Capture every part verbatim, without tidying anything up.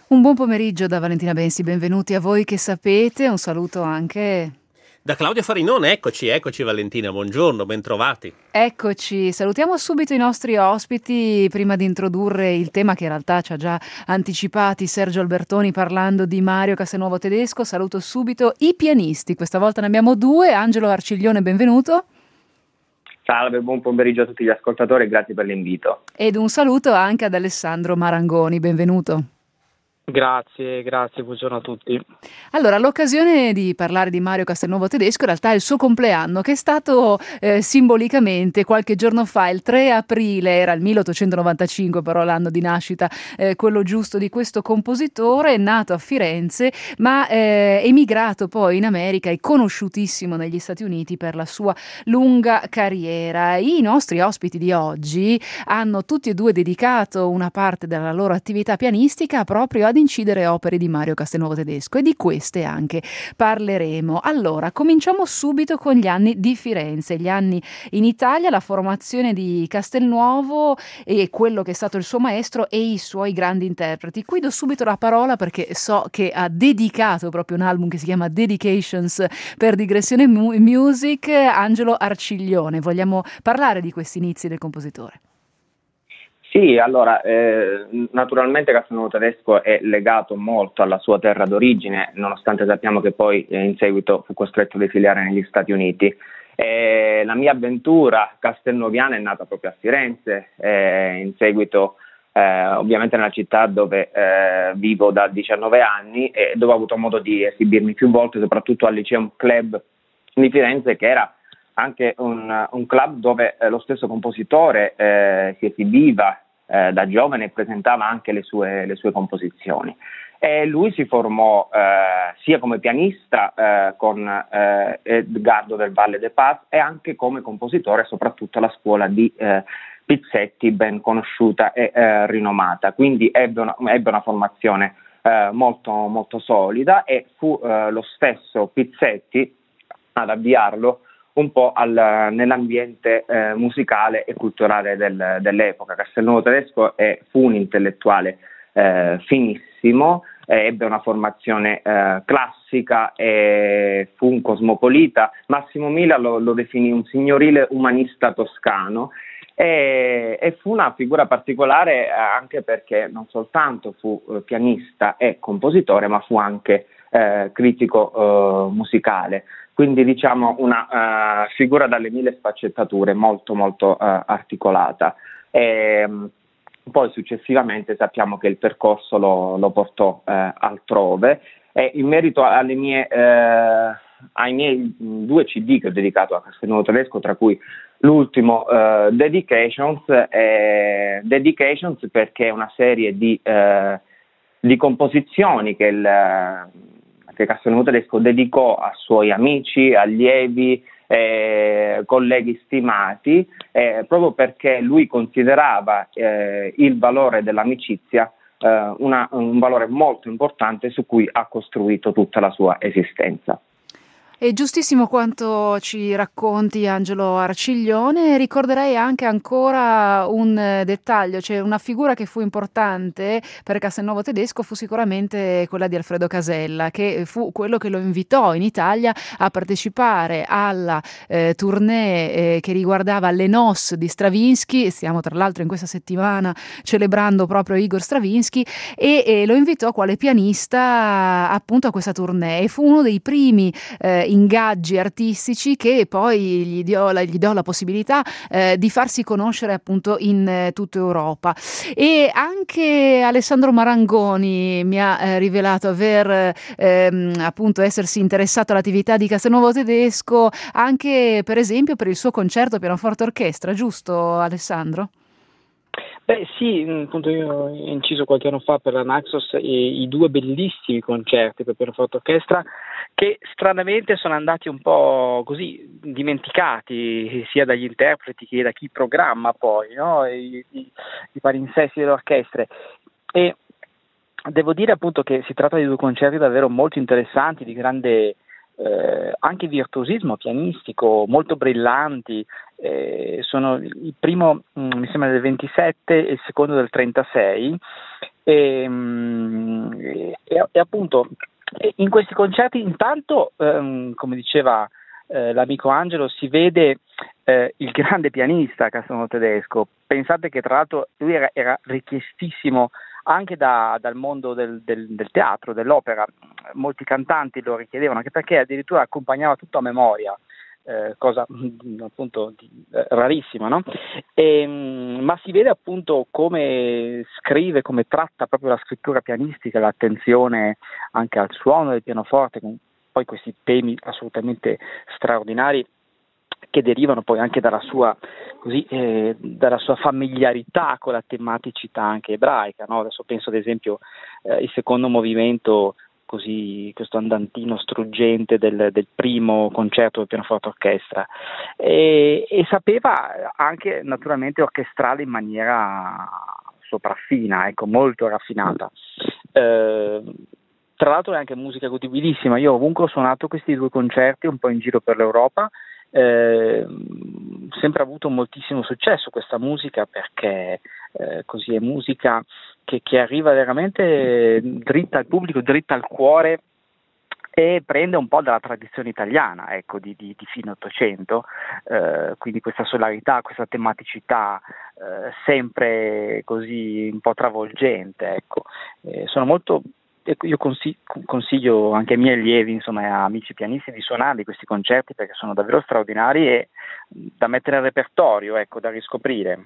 Un buon pomeriggio da Valentina Bensi, benvenuti a voi che sapete, un saluto anche da Claudio Farinone. Eccoci, eccoci Valentina, buongiorno, bentrovati. Eccoci, salutiamo subito i nostri ospiti prima di introdurre il tema che in realtà ci ha già anticipati Sergio Albertoni parlando di Mario Castelnuovo Tedesco. Saluto subito i pianisti, questa volta ne abbiamo due. Angelo Arciglione, benvenuto. Salve, buon pomeriggio a tutti gli ascoltatori e grazie per l'invito. Ed un saluto anche ad Alessandro Marangoni, benvenuto. Grazie, grazie, buongiorno a tutti. Allora, l'occasione di parlare di Mario Castelnuovo Tedesco in realtà è il suo compleanno, che è stato eh, simbolicamente qualche giorno fa, il tre aprile, era il milleottocentonovantacinque però l'anno di nascita, eh, quello giusto di questo compositore, nato a Firenze, ma eh, emigrato poi in America e conosciutissimo negli Stati Uniti per la sua lunga carriera. I nostri ospiti di oggi hanno tutti e due dedicato una parte della loro attività pianistica proprio ad incidere opere di Mario Castelnuovo Tedesco e di queste anche parleremo. Allora, cominciamo subito con gli anni di Firenze, gli anni in Italia, la formazione di Castelnuovo e quello che è stato il suo maestro e i suoi grandi interpreti. Qui do subito la parola perché so che ha dedicato proprio un album che si chiama Dedications per Digressione Music, Angelo Arciglione. Vogliamo parlare di questi inizi del compositore? Sì, allora, eh, naturalmente Castelnuovo Tedesco è legato molto alla sua terra d'origine, nonostante sappiamo che poi eh, in seguito fu costretto ad esiliare negli Stati Uniti. Eh, la mia avventura castelnuoviana è nata proprio a Firenze, eh, in seguito eh, ovviamente nella città dove eh, vivo da diciannove anni e dove ho avuto modo di esibirmi più volte, soprattutto al Lyceum Club di Firenze, che era anche un, un club dove eh, lo stesso compositore eh, si esibiva eh, da giovane e presentava anche le sue, le sue composizioni. E lui si formò eh, sia come pianista eh, con eh, Edgardo del Valle de Paz e anche come compositore, soprattutto alla scuola di eh, Pizzetti, ben conosciuta e eh, rinomata. Quindi ebbe una, ebbe una formazione eh, molto, molto solida e fu eh, lo stesso Pizzetti ad avviarlo un po' al, nell'ambiente eh, musicale e culturale del, dell'epoca. Castelnuovo Tedesco è, fu un intellettuale eh, finissimo, eh, ebbe una formazione eh, classica e fu un cosmopolita. Massimo Mila lo, lo definì un signorile umanista toscano e, e fu una figura particolare eh, anche perché non soltanto fu eh, pianista e compositore, ma fu anche eh, critico eh, musicale. Quindi diciamo una uh, figura dalle mille sfaccettature, molto molto uh, articolata. E, um, poi successivamente sappiamo che il percorso lo, lo portò uh, altrove e in merito alle mie, uh, ai miei due C D che ho dedicato a Castelnuovo Tedesco, tra cui l'ultimo uh, Dedications, eh, Dedications perché è una serie di, uh, di composizioni che il che Castelnuovo Tedesco dedicò a suoi amici, allievi, eh, colleghi stimati, eh, proprio perché lui considerava eh, il valore dell'amicizia eh, una, un valore molto importante su cui ha costruito tutta la sua esistenza. È giustissimo quanto ci racconti, Angelo Arciglione. Ricorderei anche ancora un dettaglio, cioè una figura che fu importante per Castelnuovo Tedesco fu sicuramente quella di Alfredo Casella, che fu quello che lo invitò in Italia a partecipare alla eh, tournée eh, che riguardava le Nos di Stravinsky, e stiamo tra l'altro in questa settimana celebrando proprio Igor Stravinsky, e, e lo invitò quale pianista appunto a questa tournée e fu uno dei primi eh, ingaggi artistici che poi gli diò la, gli diò la possibilità eh, di farsi conoscere appunto in eh, tutta Europa. E anche Alessandro Marangoni mi ha eh, rivelato aver ehm, appunto essersi interessato all'attività di Castelnuovo Tedesco anche per esempio per il suo concerto pianoforte orchestra, giusto Alessandro? Beh sì, appunto io ho inciso qualche anno fa per la Naxos i, i due bellissimi concerti per pianoforte orchestra che stranamente sono andati un po' così dimenticati sia dagli interpreti che da chi programma poi, no? I, i, i palinsesti delle orchestre. E devo dire appunto che si tratta di due concerti davvero molto interessanti, di grande eh, anche virtuosismo pianistico, molto brillanti. Eh, sono il primo mh, mi sembra del ventisette e il secondo del trentasei e, mh, e, e appunto in questi concerti intanto, ehm, come diceva eh, l'amico Angelo, si vede eh, il grande pianista Castelnuovo Tedesco. Pensate che tra l'altro lui era, era richiestissimo anche da, dal mondo del, del, del teatro, dell'opera. Molti cantanti lo richiedevano, anche perché addirittura accompagnava tutto a memoria. Eh, cosa mh, appunto di, eh, rarissima, no? E, mh, ma si vede appunto come scrive, come tratta proprio la scrittura pianistica, l'attenzione anche al suono del pianoforte, con poi questi temi assolutamente straordinari che derivano poi anche dalla sua, così, eh, dalla sua familiarità con la tematicità anche ebraica, no? Adesso penso ad esempio eh, il secondo movimento, così, questo andantino struggente del, del primo concerto del pianoforte orchestra, e, e sapeva anche naturalmente orchestrare in maniera sopraffina, ecco, molto raffinata. Eh, tra l'altro è anche musica godibilissima. Io ovunque ho suonato questi due concerti un po' in giro per l'Europa, eh, sempre avuto moltissimo successo questa musica, perché eh, così è musica che, che arriva veramente dritta al pubblico, dritta al cuore, e prende un po' dalla tradizione italiana, ecco, di, di, di fine Ottocento, eh, quindi questa solarità, questa tematicità eh, sempre così un po' travolgente, ecco. Eh, sono molto Io consiglio anche ai miei allievi, insomma, e a amici pianisti, di suonarli questi concerti, perché sono davvero straordinari e da mettere al repertorio, ecco, da riscoprire.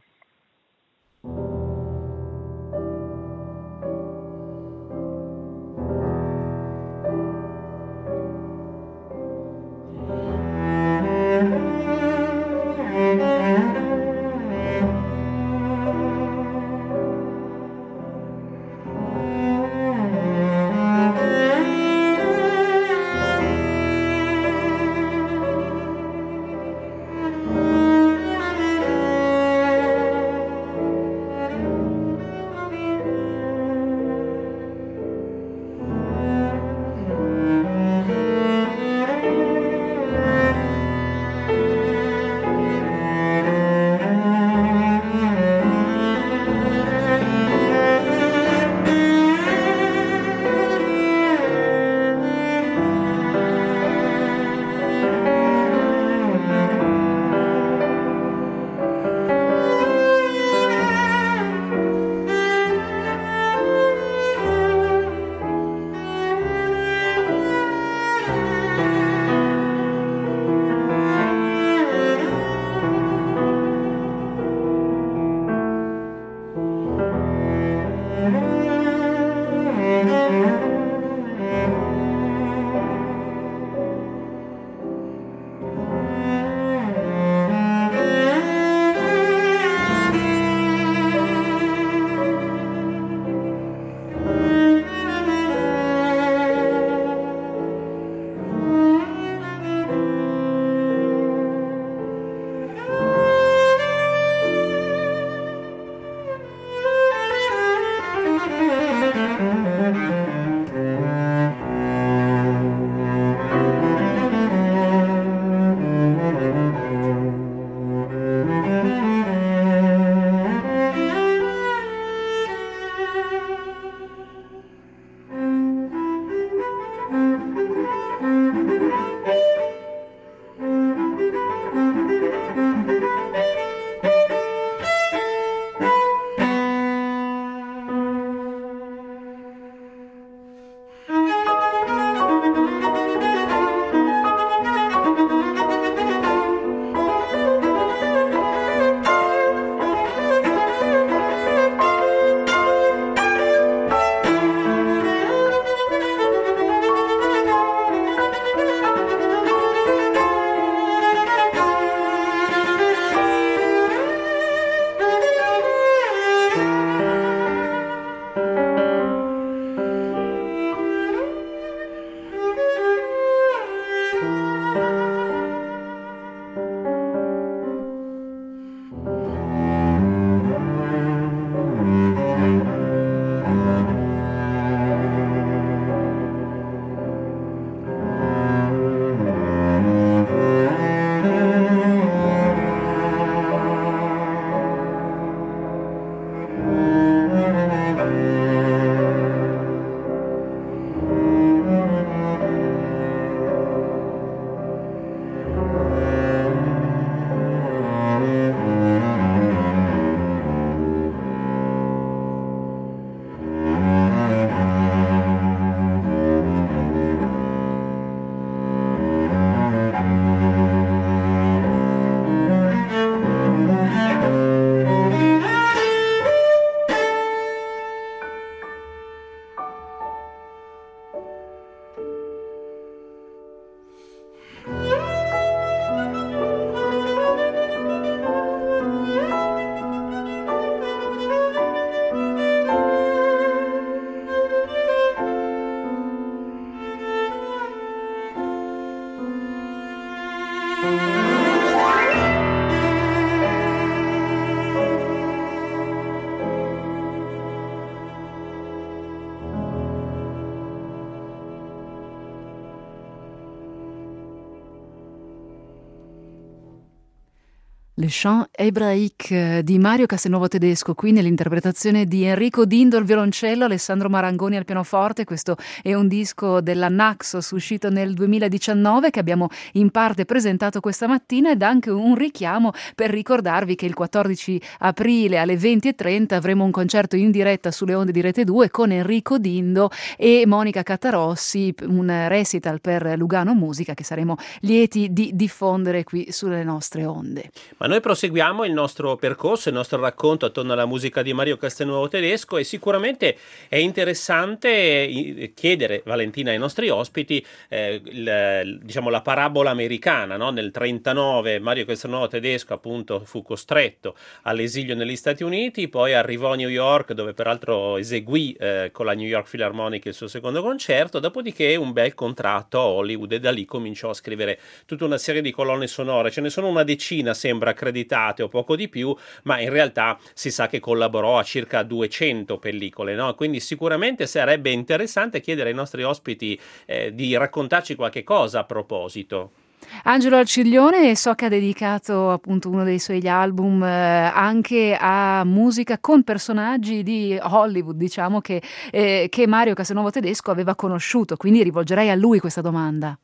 Le chants hébraïques di Mario Castelnuovo Tedesco, qui nell'interpretazione di Enrico Dindo al violoncello, Alessandro Marangoni al pianoforte. Questo è un disco della Naxos uscito nel duemiladiciannove che abbiamo in parte presentato questa mattina, ed anche un richiamo per ricordarvi che il quattordici aprile alle venti e trenta avremo un concerto in diretta sulle onde di Rete due con Enrico Dindo e Monica Catarossi, un recital per Lugano Musica che saremo lieti di diffondere qui sulle nostre onde. Ma noi proseguiamo il nostro percorso, il nostro racconto attorno alla musica di Mario Castelnuovo Tedesco, e sicuramente è interessante chiedere, Valentina, ai nostri ospiti eh, il, diciamo la parabola americana, no? Nel trentanove Mario Castelnuovo Tedesco appunto fu costretto all'esilio negli Stati Uniti, poi arrivò a New York, dove peraltro eseguì eh, con la New York Philharmonic il suo secondo concerto, dopodiché un bel contratto a Hollywood, e da lì cominciò a scrivere tutta una serie di colonne sonore. Ce ne sono una decina, sembra, accreditate o poco di più, ma in realtà si sa che collaborò a circa duecento pellicole, no? Quindi sicuramente sarebbe interessante chiedere ai nostri ospiti eh, di raccontarci qualche cosa a proposito. Angelo Arciglione, so che ha dedicato appunto uno dei suoi album eh, anche a musica con personaggi di Hollywood, diciamo, che, eh, che Mario Castelnuovo Tedesco aveva conosciuto, quindi rivolgerei a lui questa domanda.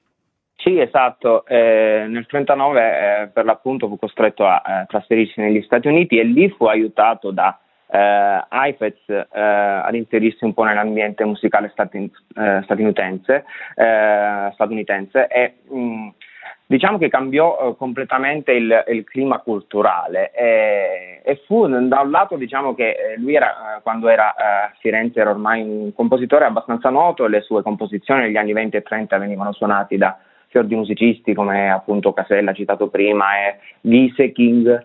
Sì, esatto. Eh, nel trentanove eh, per l'appunto fu costretto a eh, trasferirsi negli Stati Uniti, e lì fu aiutato da eh, Heifetz eh, ad inserirsi un po' nell'ambiente musicale stati, eh, statunitense, eh, statunitense e mh, diciamo che cambiò eh, completamente il, il clima culturale, e, e fu da un lato, diciamo che eh, lui era, eh, quando era eh, a Firenze, era ormai un compositore abbastanza noto, e le sue composizioni negli anni venti e trenta venivano suonati da fior di musicisti come appunto Casella, citato prima, e Gieseking,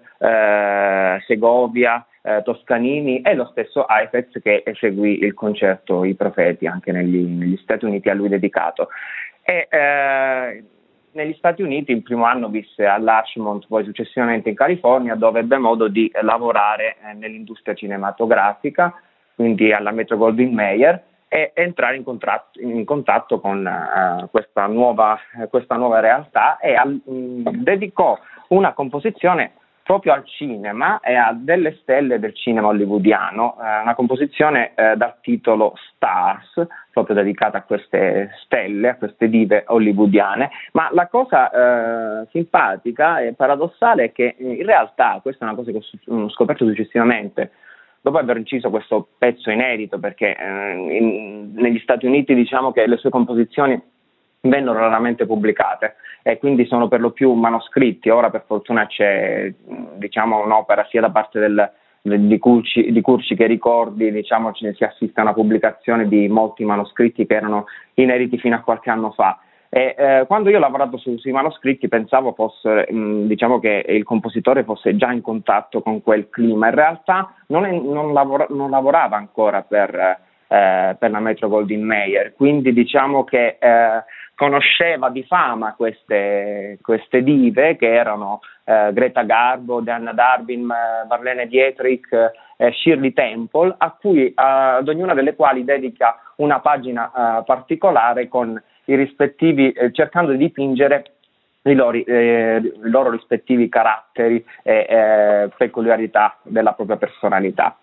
eh, Segovia, eh, Toscanini, e lo stesso Heifetz, che eseguì il concerto I Profeti anche negli, negli Stati Uniti, a lui dedicato. E, eh, negli Stati Uniti il primo anno visse a Larchmont, poi successivamente in California, dove ebbe modo di lavorare eh, nell'industria cinematografica, quindi alla Metro-Goldwyn-Mayer, e entrare in, contratto, in contatto con uh, questa, nuova, uh, questa nuova realtà, e al, mh, dedicò una composizione proprio al cinema e a delle stelle del cinema hollywoodiano, uh, una composizione uh, dal titolo Stars, proprio dedicata a queste stelle, a queste dive hollywoodiane. Ma la cosa uh, simpatica e paradossale è che in realtà, questa è una cosa che ho scoperto successivamente, dopo aver inciso questo pezzo inedito, perché eh, in, negli Stati Uniti diciamo che le sue composizioni vennero raramente pubblicate, e quindi sono per lo più manoscritti. Ora per fortuna c'è, diciamo, un'opera sia da parte del, di, Curci, di Curci che Ricordi, diciamo, ci, si assiste a una pubblicazione di molti manoscritti che erano inediti fino a qualche anno fa. E, eh, quando io ho lavorato su, sui manoscritti pensavo fosse, mh, diciamo che il compositore fosse già in contatto con quel clima. In realtà non, è, non, lavora, non lavorava ancora per, eh, per la Metro-Goldwyn-Mayer, quindi diciamo che eh, conosceva di fama queste, queste dive, che erano eh, Greta Garbo, Diana Darbin, Marlene Dietrich, eh, Shirley Temple, a cui, eh, ad ognuna delle quali dedica una pagina eh, particolare con i rispettivi, eh, cercando di dipingere i loro, eh, i loro rispettivi caratteri e eh, peculiarità della propria personalità.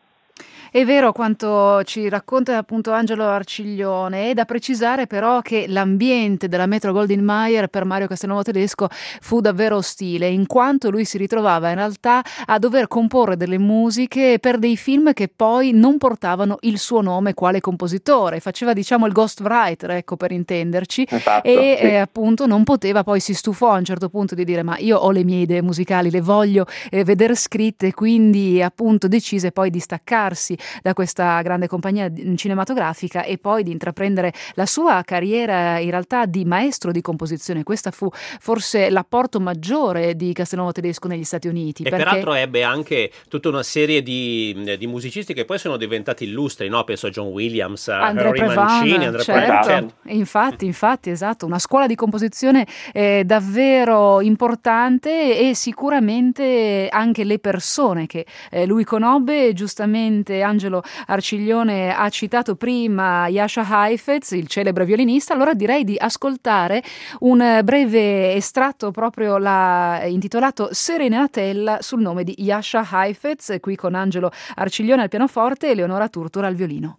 È vero quanto ci racconta appunto Angelo Arciglione. È da precisare però che l'ambiente della Metro-Goldwyn-Mayer per Mario Castelnuovo Tedesco fu davvero ostile, in quanto lui si ritrovava in realtà a dover comporre delle musiche per dei film che poi non portavano il suo nome quale compositore. Faceva, diciamo, il ghostwriter, ecco, per intenderci. Esatto, e sì. eh, appunto non poteva, poi si stufò a un certo punto di dire: ma io ho le mie idee musicali, le voglio eh, vedere scritte, quindi appunto decise poi di staccarsi da questa grande compagnia cinematografica e poi di intraprendere la sua carriera in realtà di maestro di composizione. Questa fu forse l'apporto maggiore di Castelnuovo Tedesco negli Stati Uniti. E perché... peraltro ebbe anche tutta una serie di, di musicisti che poi sono diventati illustri, no? Penso a John Williams, a Andrea Rory Mancini, Andrea certo. Previn, certo. Infatti, infatti, esatto, una scuola di composizione eh, davvero importante, e sicuramente anche le persone che eh, lui conobbe, giustamente Angelo Arciglione ha citato prima Jascha Heifetz, il celebre violinista, allora direi di ascoltare un breve estratto proprio la, intitolato Serenatella sul nome di Jascha Heifetz, qui con Angelo Arciglione al pianoforte e Eleonora Turtura al violino.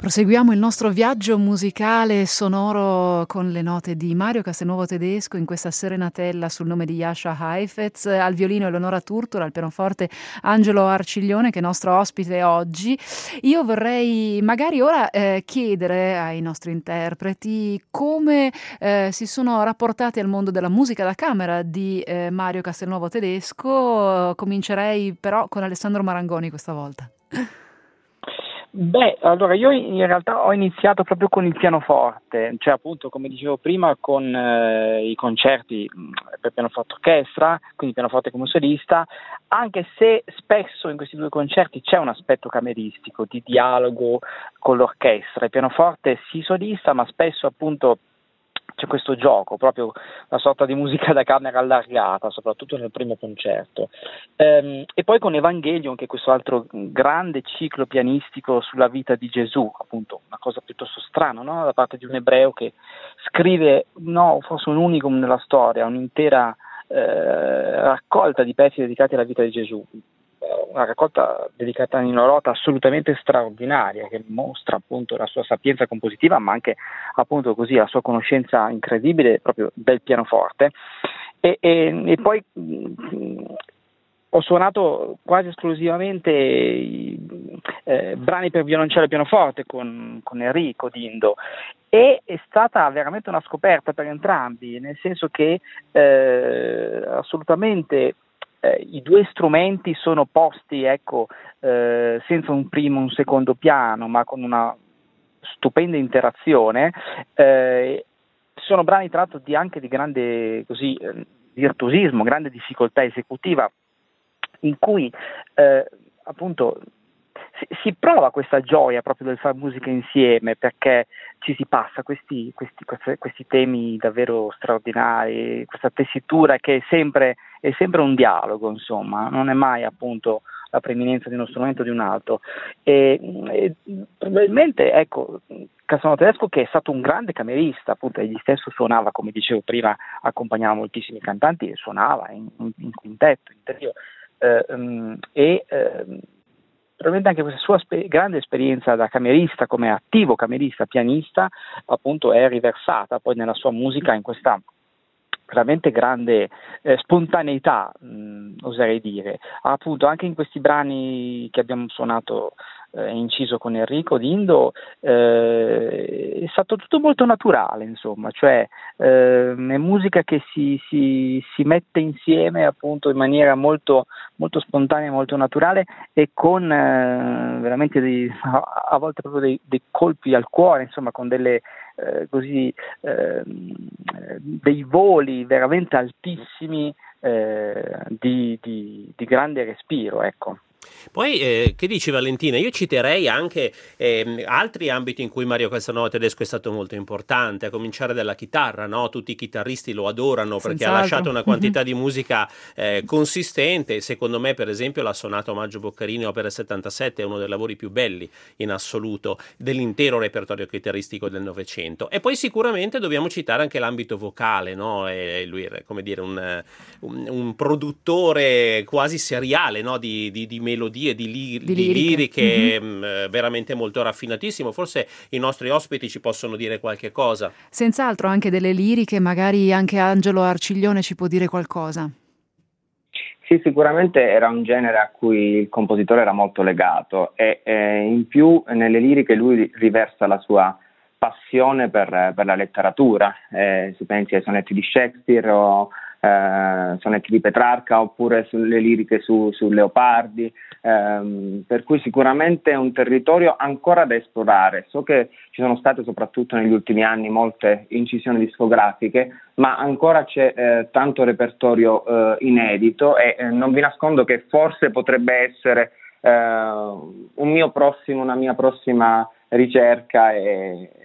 Proseguiamo il nostro viaggio musicale e sonoro con le note di Mario Castelnuovo Tedesco in questa serenatella sul nome di Jascha Heifetz, al violino Eleonora Turtola, al pianoforte Angelo Arciglione, che è nostro ospite oggi. Io vorrei magari ora eh, chiedere ai nostri interpreti come eh, si sono rapportati al mondo della musica da camera di eh, Mario Castelnuovo Tedesco. Comincerei però con Alessandro Marangoni questa volta. Beh, allora io in realtà ho iniziato proprio con il pianoforte, cioè appunto come dicevo prima con eh, i concerti per pianoforte orchestra, quindi pianoforte come solista, anche se spesso in questi due concerti c'è un aspetto cameristico, di dialogo con l'orchestra, il pianoforte sì solista, ma spesso appunto c'è questo gioco, proprio una sorta di musica da camera allargata, soprattutto nel primo concerto. Ehm, e poi con Evangelion, che è questo altro grande ciclo pianistico sulla vita di Gesù, appunto una cosa piuttosto strana, no? Da parte di un ebreo che scrive, no, forse un unicum nella storia, un'intera eh, raccolta di pezzi dedicati alla vita di Gesù. Una raccolta dedicata a Nino Rota assolutamente straordinaria, che mostra appunto la sua sapienza compositiva, ma anche appunto così la sua conoscenza incredibile proprio del pianoforte. E, e, e poi mh, ho suonato quasi esclusivamente i, eh, brani per violoncello e pianoforte con, con Enrico Dindo, e è stata veramente una scoperta per entrambi, nel senso che eh, assolutamente Eh, i due strumenti sono posti, ecco, eh, senza un primo, un secondo piano, ma con una stupenda interazione. Eh, sono brani tra l'altro di, anche di grande così, eh, virtuosismo, grande difficoltà esecutiva, in cui eh, appunto si, si prova questa gioia proprio del fare musica insieme, perché ci si passa questi, questi, questi, questi temi davvero straordinari, questa tessitura che è sempre, è sempre un dialogo, insomma, non è mai appunto la preeminenza di uno strumento o di un altro. E, e probabilmente, ecco, Castelnuovo Tedesco, che è stato un grande camerista, appunto, egli stesso suonava, come dicevo prima, accompagnava moltissimi cantanti e suonava in, in, in quintetto, in trio, eh, um, e eh, probabilmente anche questa sua spe- grande esperienza da camerista, come attivo camerista, pianista, appunto è riversata poi nella sua musica in questa veramente grande eh, spontaneità, mh, oserei dire. Appunto anche in questi brani che abbiamo suonato e eh, inciso con Enrico Dindo eh, è stato tutto molto naturale, insomma, cioè eh, è musica che si, si, si mette insieme appunto in maniera molto, molto spontanea, molto naturale, e con eh, veramente dei, a, a volte proprio dei, dei colpi al cuore, insomma, con delle Eh, così eh, dei voli veramente altissimi eh, di, di, di grande respiro, ecco. Poi, eh, che dici Valentina? Io citerei anche eh, altri ambiti in cui Mario Castelnuovo Tedesco è stato molto importante, a cominciare dalla chitarra, no? Tutti i chitarristi lo adorano perché Senz'altro. ha lasciato una quantità Mm-hmm. di musica eh, consistente. Secondo me, per esempio, la sonata Omaggio Boccherini Opera settantasette è uno dei lavori più belli in assoluto dell'intero repertorio chitarristico del Novecento. E poi sicuramente dobbiamo citare anche l'ambito vocale, no? E lui era, come dire, un, un, un produttore quasi seriale, no? di, di, di melodie, di, li, Di di liriche. liriche, Mhm. mh, veramente molto raffinatissimo. Forse i nostri ospiti ci possono dire qualche cosa. Senz'altro anche delle liriche, magari anche Angelo Arciglione ci può dire qualcosa. Sì, sicuramente era un genere a cui il compositore era molto legato, e eh, in più nelle liriche lui riversa la sua passione per, per la letteratura. Eh, si pensi ai sonetti di Shakespeare o eh, sonetti di Petrarca, oppure sulle liriche su, su Leopardi, ehm, per cui sicuramente è un territorio ancora da esplorare. So che ci sono state soprattutto negli ultimi anni molte incisioni discografiche, ma ancora c'è eh, tanto repertorio eh, inedito, e eh, non vi nascondo che forse potrebbe essere eh, un mio prossimo, una mia prossima ricerca e,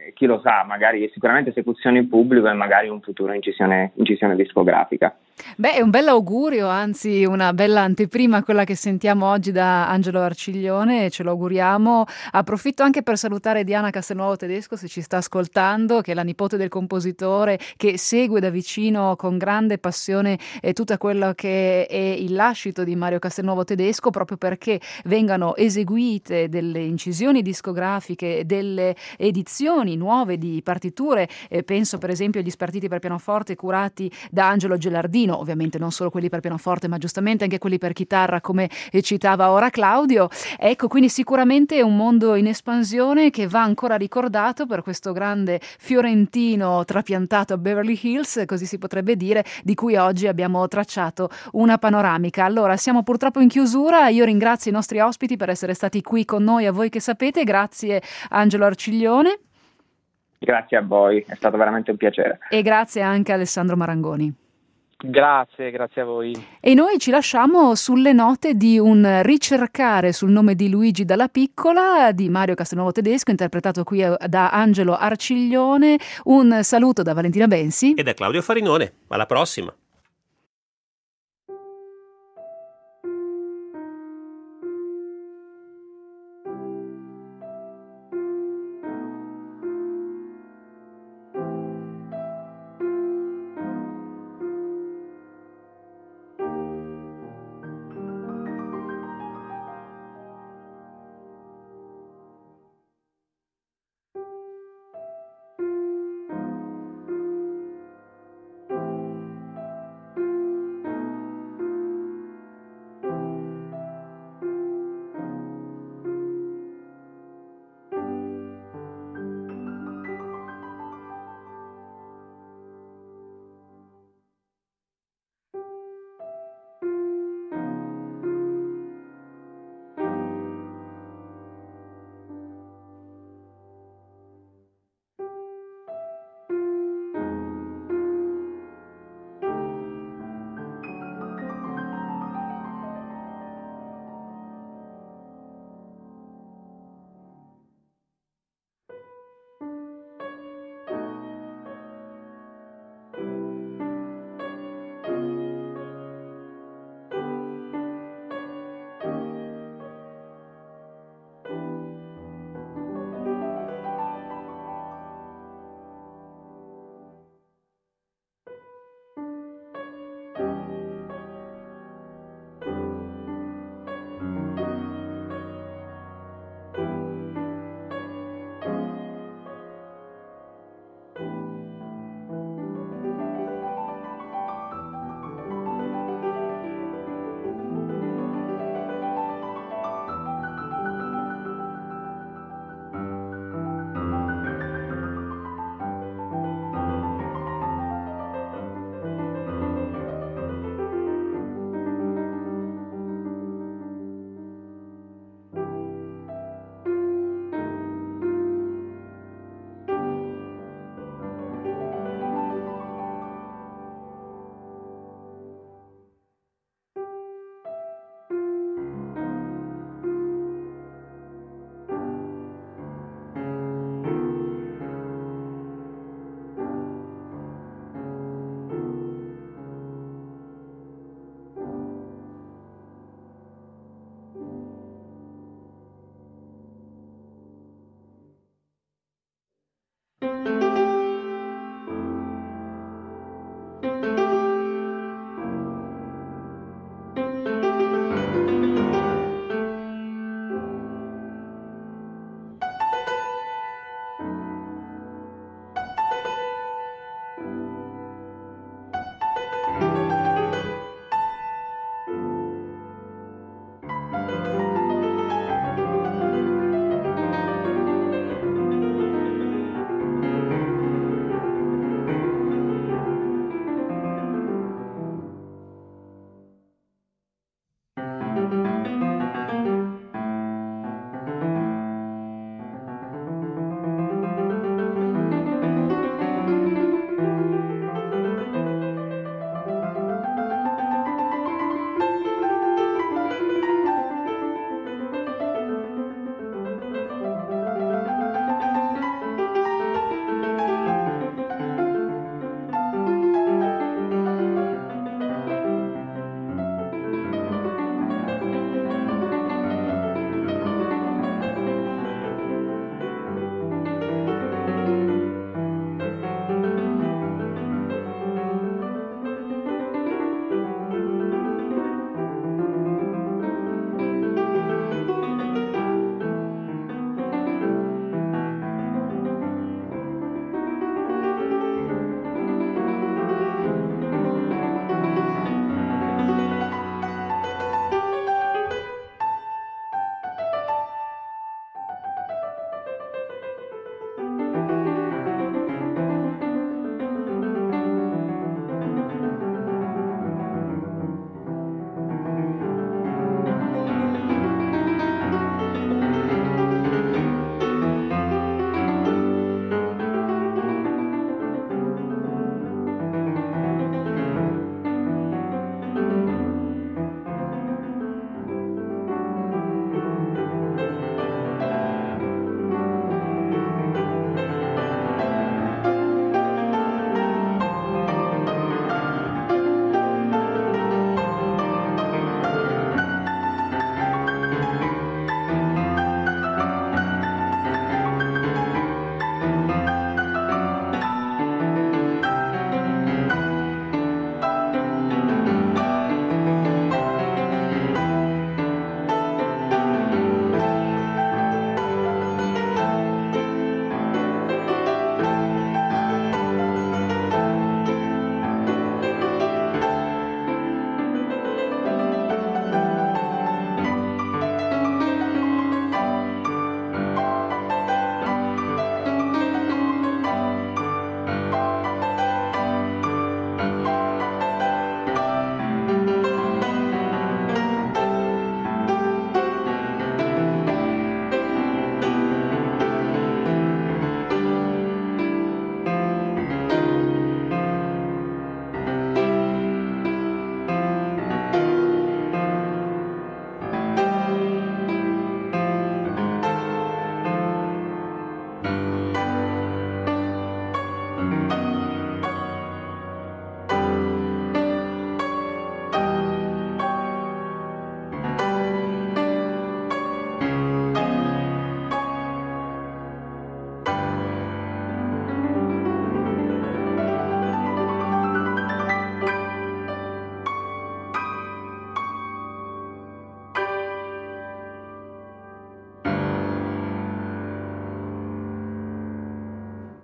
eh, chi lo sa, magari sicuramente esecuzione in pubblico e magari un futuro incisione, incisione discografica. Beh, è un bel augurio, anzi una bella anteprima a quella che sentiamo oggi da Angelo Arciglione, ce lo auguriamo. Approfitto anche per salutare Diana Castelnuovo Tedesco, se ci sta ascoltando, che è la nipote del compositore, che segue da vicino con grande passione eh, tutta quello che è il lascito di Mario Castelnuovo Tedesco, proprio perché vengano eseguite delle incisioni discografiche, delle edizioni nuove di partiture, eh, penso per esempio agli spartiti per pianoforte curati da Angelo Gelardino, ovviamente non solo quelli per pianoforte ma giustamente anche quelli per chitarra, come citava ora Claudio. Ecco, quindi sicuramente un mondo in espansione che va ancora ricordato per questo grande fiorentino trapiantato a Beverly Hills, così si potrebbe dire, di cui oggi abbiamo tracciato una panoramica. Allora, siamo purtroppo in chiusura, io ringrazio i nostri ospiti per essere stati qui con noi, a voi che sapete, grazie Angelo Arciglione. Grazie a voi, è stato veramente un piacere. E grazie anche a Alessandro Marangoni. Grazie, grazie a voi. E noi ci lasciamo sulle note di un ricercare sul nome di Luigi Dalla Piccola di Mario Castelnuovo Tedesco, interpretato qui da Angelo Arciglione. Un saluto da Valentina Bensi e da Claudio Farinone. Alla prossima.